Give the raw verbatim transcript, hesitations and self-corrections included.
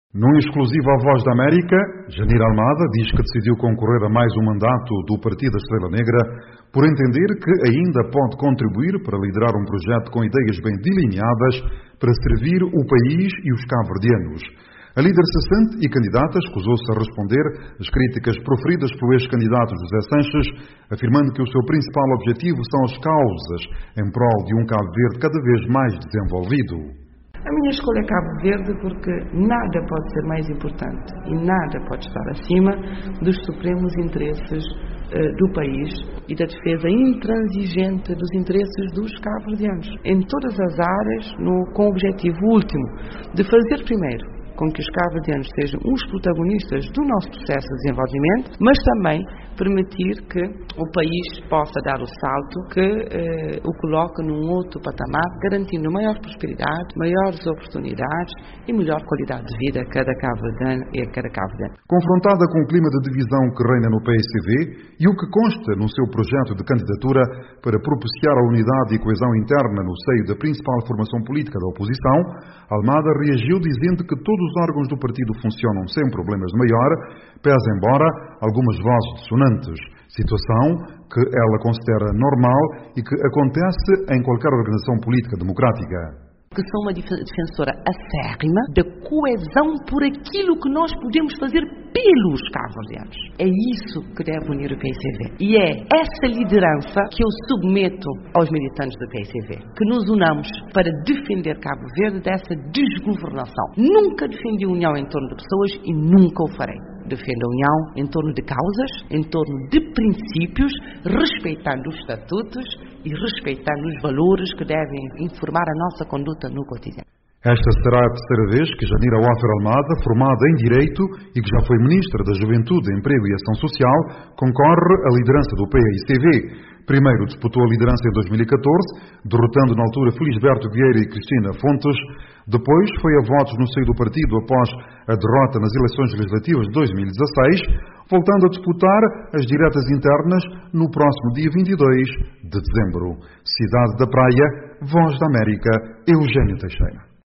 Num exclusivo à Voz da América, Janir Almada diz que decidiu concorrer a mais um mandato do Partido da Estrela Negra por entender que ainda pode contribuir para liderar um projeto com ideias bem delineadas para servir o país e os cabo-verdianos. A líder cessante e candidata escusou-se a responder às críticas proferidas pelo ex-candidato José Sanches, afirmando que o seu principal objetivo são as causas em prol de um Cabo Verde cada vez mais desenvolvido. A minha escolha é Cabo Verde porque nada pode ser mais importante e nada pode estar acima dos supremos interesses uh, do país e da defesa intransigente dos interesses dos cabo-verdianos, em todas as áreas, no, com o objetivo último de fazer primeiro com que os cabo-verdianos sejam os protagonistas do nosso processo de desenvolvimento, mas também permitir que o país possa dar o salto que eh, o coloque num outro patamar, garantindo maior prosperidade, maiores oportunidades e melhor qualidade de vida a cada cabo-verdiano e a cada cabo-verdiano. Confrontada com o clima de divisão que reina no P S V e o que consta no seu projeto de candidatura para propiciar a unidade e coesão interna no seio da principal formação política da oposição, Almada reagiu dizendo que todos os órgãos do partido funcionam sem problemas de maior, pese embora algumas vozes dissonantes, situação que ela considera normal e que acontece em qualquer organização política democrática. Que sou uma defensora acérrima da coesão por aquilo que nós podemos fazer pelos cabo-verdianos. É isso que deve unir o P S V. E é essa liderança que eu submeto aos militantes do P S V. Que nos unamos para defender Cabo Verde dessa desgovernação. Nunca defendi a união em torno de pessoas e nunca o farei. Defendo a união em torno de causas, em torno de princípios, respeitando os estatutos e respeitando os valores que devem informar a nossa conduta no cotidiano. Esta será a terceira vez que Janir Awafer Almada, formada em Direito e que já foi Ministra da Juventude, Emprego e Ação Social, concorre à liderança do P S V. Primeiro disputou a liderança em dois mil e catorze, derrotando na altura Felisberto Vieira e Cristina Fontes. Depois foi a votos no seio do partido após a derrota nas eleições legislativas de dois mil e dezasseis, voltando a disputar as diretas internas no próximo dia vinte e dois de dezembro. Cidade da Praia, Voz da América, Eugênio Teixeira.